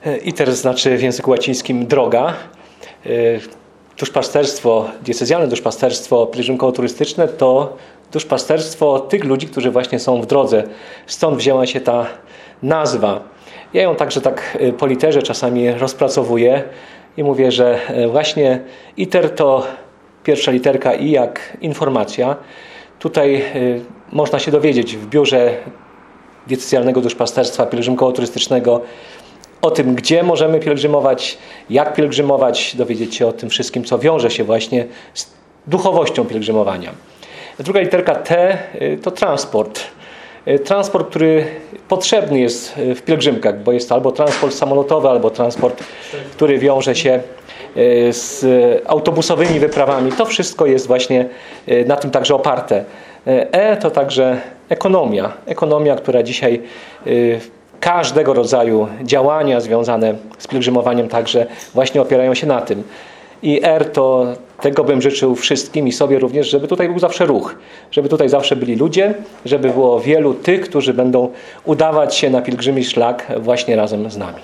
ITER znaczy w języku łacińskim droga. Duszpasterstwo, diecezjalne duszpasterstwo pielgrzymkowo-turystyczne to duszpasterstwo tych ludzi, którzy właśnie są w drodze. Stąd wzięła się ta nazwa. Ja ją także tak po literze czasami rozpracowuję i mówię, że właśnie ITER to pierwsza literka I jak informacja. Tutaj można się dowiedzieć w biurze diecezjalnego duszpasterstwa pielgrzymkowo-turystycznego o tym, gdzie możemy pielgrzymować, jak pielgrzymować, dowiedzieć się o tym wszystkim, co wiąże się właśnie z duchowością pielgrzymowania. Druga literka T to transport. Transport, który potrzebny jest w pielgrzymkach, bo jest to albo transport samolotowy, albo transport, który wiąże się z autobusowymi wyprawami. To wszystko jest właśnie na tym także oparte. E to także ekonomia. Ekonomia, która dzisiaj każdego rodzaju działania związane z pielgrzymowaniem także właśnie opierają się na tym. I R to tego bym życzył wszystkim i sobie również, żeby tutaj był zawsze ruch, żeby tutaj zawsze byli ludzie, żeby było wielu tych, którzy będą udawać się na pielgrzymi szlak właśnie razem z nami.